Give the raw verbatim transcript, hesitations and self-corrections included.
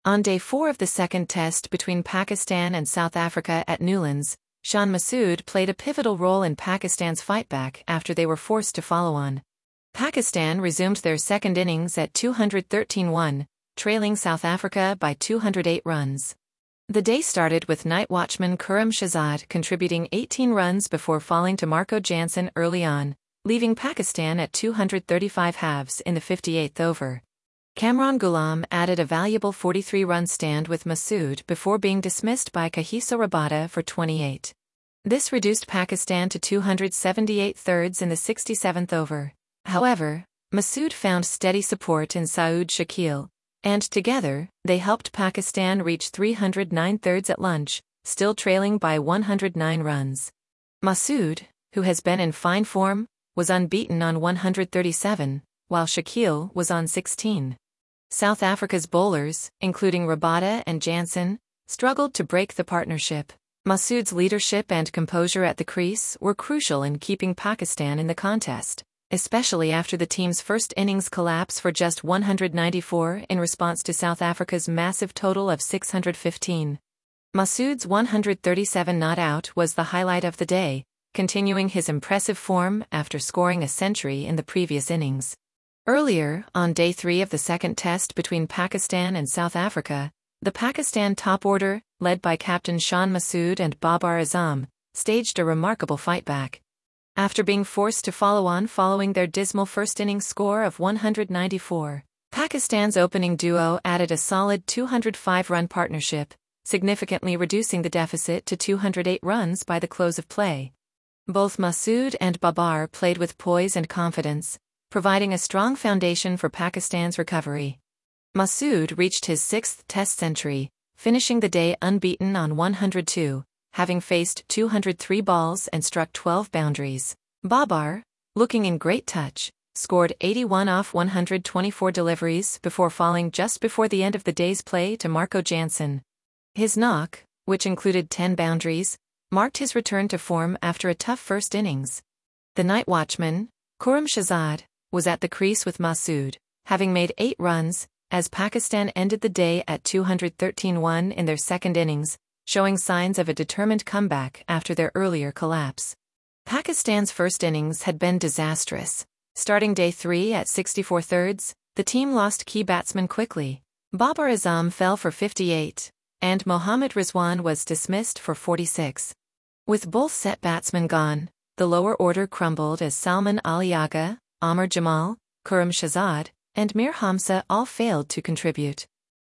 On day four of the second test between Pakistan and South Africa at Newlands, Shan Masood played a pivotal role in Pakistan's fightback after they were forced to follow on. Pakistan resumed their second innings at two hundred thirteen one, trailing South Africa by two hundred eight runs. The day started with night watchman Khurram Shahzad contributing eighteen runs before falling to Marco Jansen early on, leaving Pakistan at two hundred thirty-five halves in the fifty-eighth over. Kamran Ghulam added a valuable forty-three run stand with Masood before being dismissed by Kagiso Rabada for twenty-eight. This reduced Pakistan to two hundred seventy-eight thirds in the sixty-seventh over. However, Masood found steady support in Saud Shakil, and together, they helped Pakistan reach three hundred nine thirds at lunch, still trailing by one hundred nine runs. Masood, who has been in fine form, was unbeaten on one hundred thirty-seven, while Shakil was on sixteen. South Africa's bowlers, including Rabada and Jansen, struggled to break the partnership. Masood's leadership and composure at the crease were crucial in keeping Pakistan in the contest, especially after the team's first innings collapse for just one hundred ninety-four in response to South Africa's massive total of six hundred fifteen. Masood's one hundred thirty-seven not out was the highlight of the day, continuing his impressive form after scoring a century in the previous innings. Earlier, on day three of the second test between Pakistan and South Africa, the Pakistan top order, led by captain Shan Masood and Babar Azam, staged a remarkable fightback. After being forced to follow on following their dismal first innings score of one hundred ninety-four, Pakistan's opening duo added a solid two hundred five run partnership, significantly reducing the deficit to two hundred eight runs by the close of play. Both Masood and Babar played with poise and confidence, providing a strong foundation for Pakistan's recovery. Masood reached his sixth Test century, finishing the day unbeaten on one hundred two, having faced two hundred three balls and struck twelve boundaries. Babar, looking in great touch, scored eighty-one off one hundred twenty-four deliveries before falling just before the end of the day's play to Marco Jansen. His knock, which included ten boundaries, marked his return to form after a tough first innings. The night watchman, Khurram Shahzad, was at the crease with Masood, having made eight runs, as Pakistan ended the day at two hundred thirteen one in their second innings, showing signs of a determined comeback after their earlier collapse. Pakistan's first innings had been disastrous. Starting day three at sixty-four thirds, the team lost key batsmen quickly. Babar Azam fell for fifty-eight, and Mohammad Rizwan was dismissed for forty-six. With both set batsmen gone, the lower order crumbled as Salman Ali Agha, Amar Jamal, Khurram Shahzad, and Mir Hamza all failed to contribute.